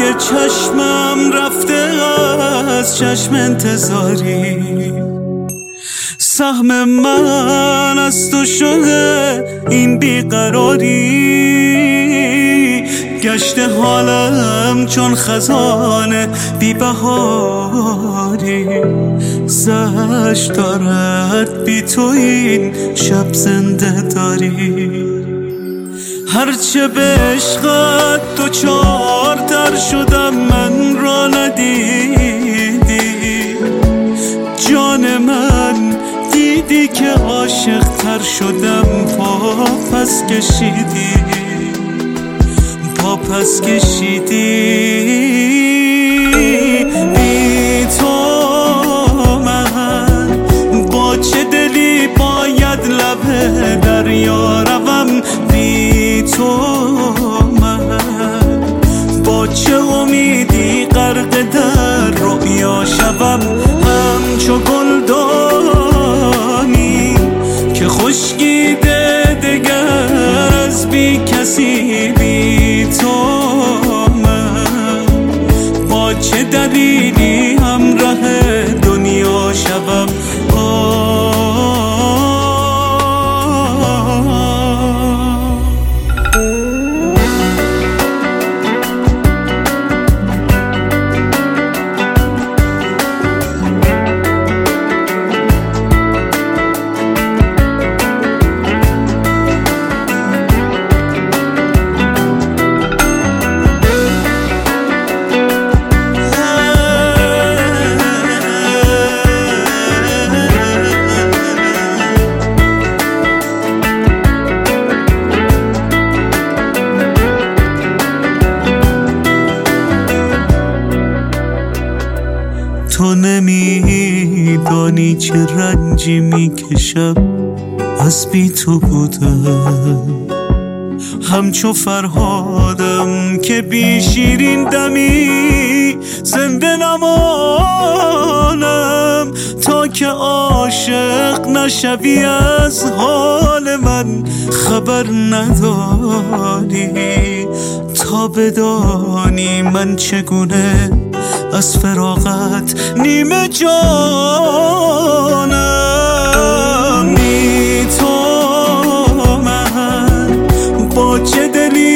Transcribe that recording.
دیگه چشمم رفته از چشم انتظاری، سهم من از تو شده این بیقراری، گشته حالم چون خزانه بی بهاری، زش دارد بی تو این شب زنده داری. هرچه به عشقت دوچارتر شدم من را ندیدی، جان من دیدی که عاشق تر شدم پا پس کشیدی، پا پس کشیدی. بی تو من با چه دلی باید لب دریا روم، بی تو من با چه امیدی غرق در رؤیا شوم، همچو گلدانی که خشکیده دگر از بی کسی، بی تو من با چه دلیلی همراه دنیا شوم. تو نمیدانی چه رنجی میکشم از بی تو بودم، همچو فرهادم که بی شیرین دمی زنده نمانم، تا که عاشق نشوی از حال من خبر نداری، تا بدانی من چگونه از فراغت نیمه جانم. بی تو من با چه دلی